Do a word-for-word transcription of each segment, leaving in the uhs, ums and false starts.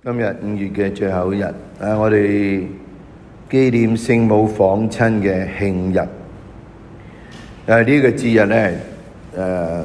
今日五月嘅最後一日，啊，我哋紀念聖母訪親嘅慶日。誒、啊，呢、這個節日咧，誒、啊，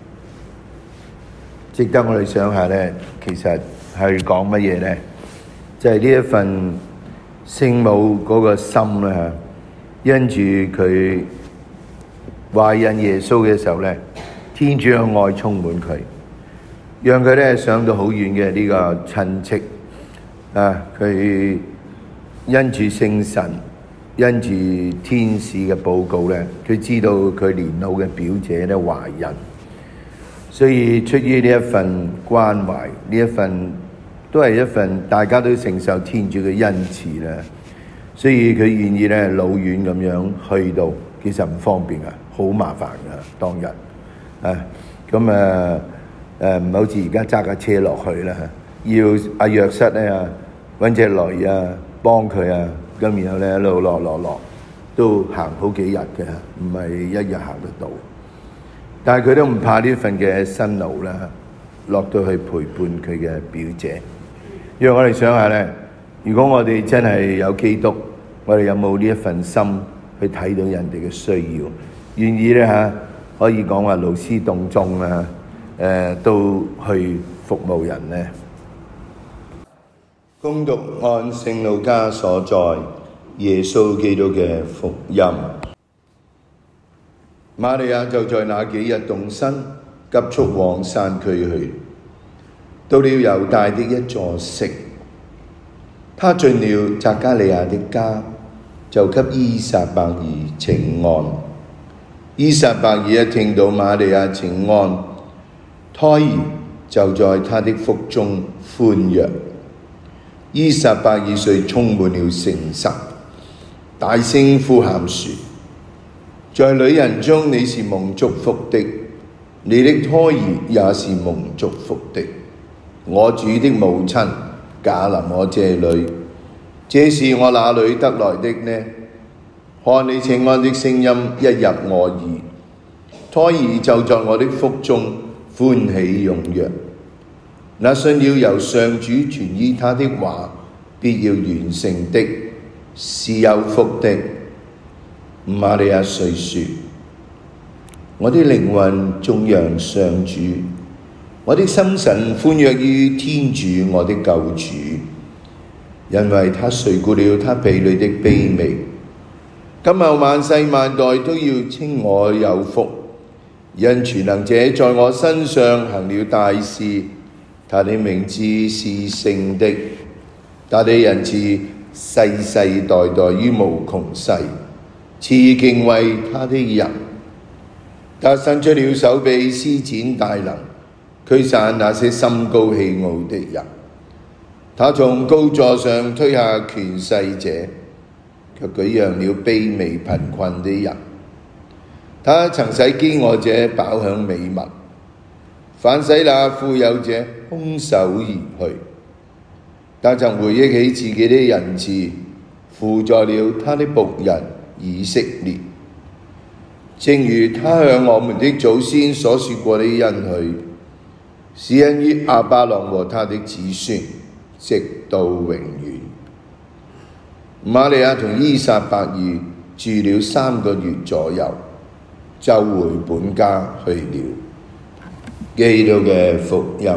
值得我哋想下咧，其實係講乜嘢咧？就係、是、呢一份聖母嗰個心啦，因住佢懷孕耶穌嘅時候咧，天主嘅愛充滿佢。讓佢咧想到好遠嘅呢個親戚啊！佢因住聖神，因住天使嘅報告咧，佢知道佢年老嘅表姐咧懷孕，所以出於呢一份關懷，呢一份都係一份大家都承受天主嘅恩賜啦。所以佢願意咧老遠咁樣去到，其實唔方便啊，好麻煩噶當日啊，咁啊〜誒唔係好似而家揸架車落去啦，要阿約瑟咧揾隻驢啊幫佢啊，咁然後咧一路落落落都行好幾日嘅，唔係一日行得到。但係佢都唔怕呢份嘅辛勞啦，落到去陪伴佢嘅表姐。因為我哋想下咧，如果我哋真係有基督，我哋有冇呢一份心去睇到人哋嘅需要，願意咧嚇可以講話勞師動眾啊！誒、呃、都去服務人呢。恭讀按聖路加所載耶穌基督嘅福音。瑪利亞就在那幾日動身，急速往山區去，到了猶大的一座城。他進了匝加利亞的家，就給依撒伯爾請安。依撒伯爾一聽到瑪利亞請安，胎兒就在他的腹中歡躍，依撒伯爾遂充滿了聖神，大聲呼喊說：在女人中你是蒙祝福的，你的胎兒也是蒙祝福的。我主的母親駕臨我這裏，這是我哪裏得來的呢？看你請安的聲音一入我耳，胎兒就在我的腹中歡喜踴躍。那信了由上主傳於他的話必要完成的，是有福的。瑪利亞遂說：我的靈魂頌揚上主，我的心神歡躍於天主我的救主，因為他垂顧了他婢女的卑微。今後萬世萬代都要稱我有福，因全能者在我身上行了大事，他的名字是聖的，他的仁慈世世代代於無窮世，賜敬畏他的人。他伸出了手臂，施展大能，驅散那些心高氣傲的人。他從高座上推下權勢者，卻舉揚了卑微貧困的人。他曾使飢餓者飽享美物，反使那富有者空手而去。他曾回憶起自己的仁慈，扶助了他的僕人以色列，正如他向我們的祖先所說過的恩許，施恩於亞巴郎和他的子孫，直到永遠。瑪利亞同依撒伯爾住了三個月左右，就回本家去了。基督嘅福音。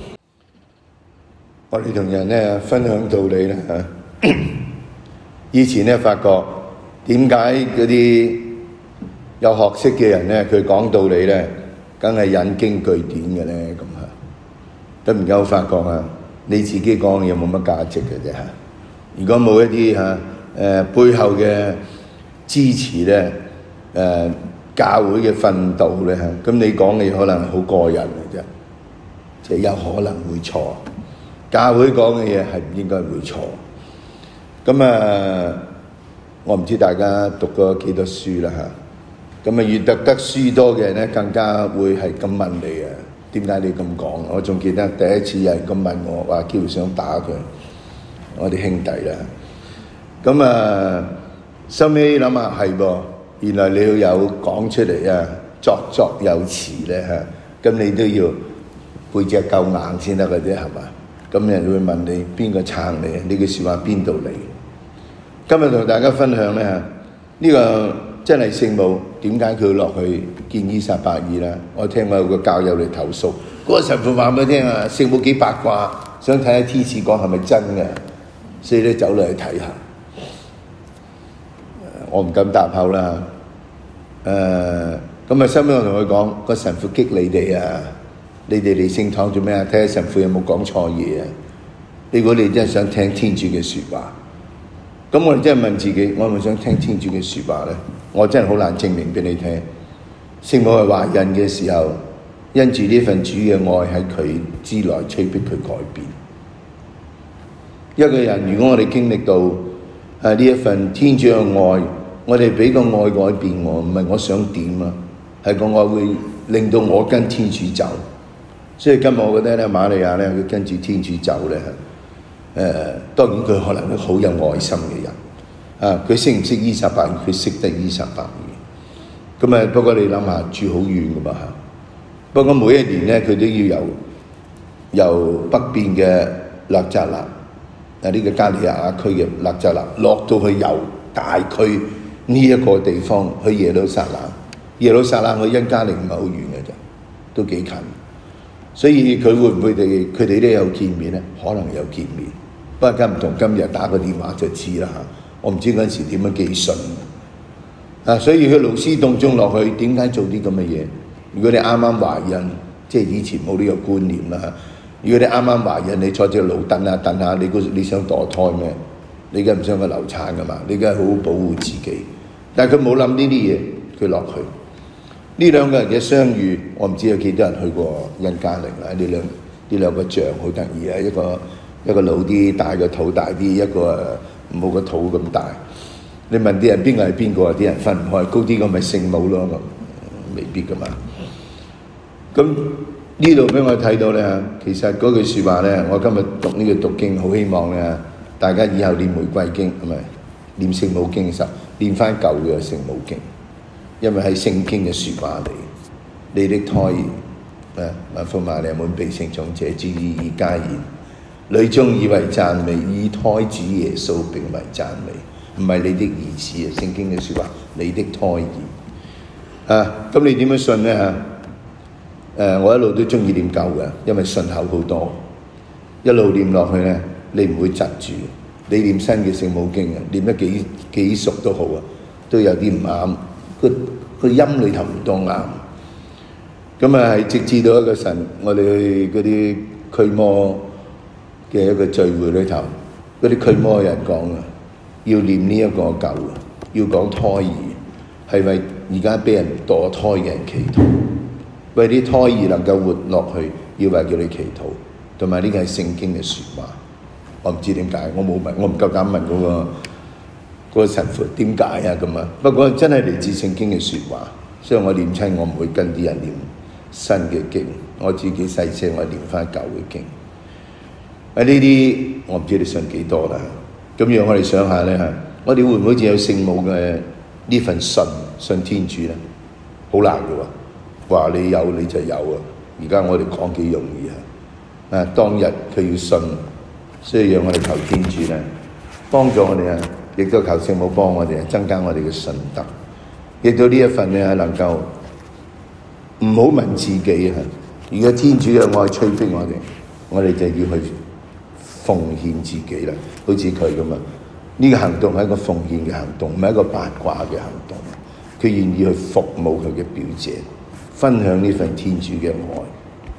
我哋同人咧分享道理咧嚇，以前咧發覺點解嗰啲有學識嘅人咧，佢講道理咧，梗係引經據典嘅咧咁嚇，都唔夠發覺啊！你自己講嘢冇乜價值嘅啫嚇。如果冇一啲嚇誒背後嘅支持咧，誒、呃、教會嘅訓導咧嚇，咁你講嘅可能好過人嘅啫，即係有可能會錯。教會講嘅嘢係唔應該會錯。咁啊，我唔知大家讀過幾多書啦嚇。咁啊，越讀得書多嘅人咧，更加會係咁問你啊，點解你咁講？我仲記得第一次有人咁問我，話幾乎想打佢，我啲兄弟啦。咁啊，收尾諗下係噃，原來你要有講出嚟啊，作作有詞咧嚇，咁你都要背脊夠硬先得嘅啫，係嘛？ 咁人會問你邊個撐你啊？呢句説話邊度嚟？今日同大家分享咧，呢、這個真係聖母點解佢要落去見伊撒伯爾咧？我聽我有個教友嚟投訴，嗰、那個神父話俾我聽啊，聖母幾八卦，想睇下天使講係咪真嘅，所以咧走落去睇下。我唔敢答口啦。誒、呃，咁啊，收尾我同佢講，個神父激你哋啊！你哋嚟聖堂做咩啊？睇下神父有冇講錯嘢啊！如果你真係想聽天主嘅説話，咁我哋真係問自己，我係咪想聽天主嘅説話咧？我真係好難證明俾你聽。聖母係懷孕嘅時候，因住呢份主嘅愛喺佢之內，催逼佢改變。一個人如果我哋經歷到係呢一份天主嘅愛，我哋俾個愛改變我，唔係我想點啊，係個愛會令到我跟天主走。所以今日我覺得咧，瑪利亞咧，佢跟住天主走咧，誒、呃，當然佢可能都好有愛心嘅人，啊，佢識唔識伊撒伯爾？佢識得伊撒伯爾。咁啊，不過你諗下，住好遠噶嘛嚇。不過每一年咧，佢都要由由北邊嘅納匝肋，啊呢個加利亞區嘅納匝肋，落到去猶大區呢一個地方去耶路撒冷。耶路撒冷去恩加寧唔係好遠嘅啫，都幾近。所以佢會唔會哋佢哋都有見面咧？可能有見面，不過今唔同今日打個電話就知啦嚇。我唔知嗰陣時點樣寄信啊，所以佢勞師動眾落去，點解做啲咁嘅嘢？如果你啱啱懷孕，即係以前冇呢個觀念啦。如果你啱啱懷孕，你坐隻路等下等下，你估你想墮胎咩？你梗係唔想佢流產噶嘛？你梗係好好保護自己。但係佢冇諗呢啲嘢，佢落去。呢兩個人嘅相遇，我唔知有幾多人去過恩加寧啦。呢兩呢兩個像好得意啊！一個一個老啲，大個肚大啲；一個誒冇個肚咁大。你問啲人邊個係邊個啊？啲人分唔開，高啲個咪聖母咯，咁未必噶嘛。咁呢度俾我睇到咧，其實嗰句説話咧，我今日讀呢個讀經，好希望咧，大家以後念玫瑰經係咪念聖母經嘅時候，念翻舊嘅聖母經。因為係聖經嘅説話嚟，你的胎兒，誒，萬福瑪利亞滿被聖寵者，主意已加冕，女中以為讚美，以胎主耶穌並為讚美，唔係你的兒子啊！聖經嘅説話，你的胎兒，啊，咁你點樣信咧嚇？誒，我一路都中意念舊嘅，因為順口好多，一路念落去咧，你唔會窒住。你念新嘅聖母經啊，念得幾幾熟都好啊，都有啲唔啱。個個音裏頭唔多啱，咁啊係直至到一個神，我哋去嗰啲驅魔嘅一個聚會裏頭，嗰啲驅魔嘅人講啊，要念呢一個舊啊，要講胎兒，係為而家俾人墮胎嘅人祈禱，為啲胎兒能夠活落去，要為叫你祈禱，同埋呢個係聖經嘅説話。我唔知點解，我冇問，我唔夠膽問嗰個。嗰個神父點解啊咁啊？不過真係嚟自聖經嘅説話，所以我念親我唔會跟啲人念新嘅經，我自己細聲我念翻舊嘅經。啊呢啲我唔知你信幾多啦。咁讓我哋想下咧，我哋會唔會好似有聖母嘅呢份信信天主咧？好難嘅喎，話你有你就有啊！而家我哋講幾容易啊！啊當日佢要信，所以讓我哋求天主咧幫助我哋啊！亦都求聖母幫我哋增加我哋嘅信德，亦都呢一份咧能夠唔好問自己啊！如果天主嘅愛催逼我哋，我哋就要去奉獻自己啦，好似佢咁啊！呢個行動係一個奉獻嘅行動，唔係一個八卦嘅行動。佢願意去服務佢嘅表姐，分享呢份天主嘅愛。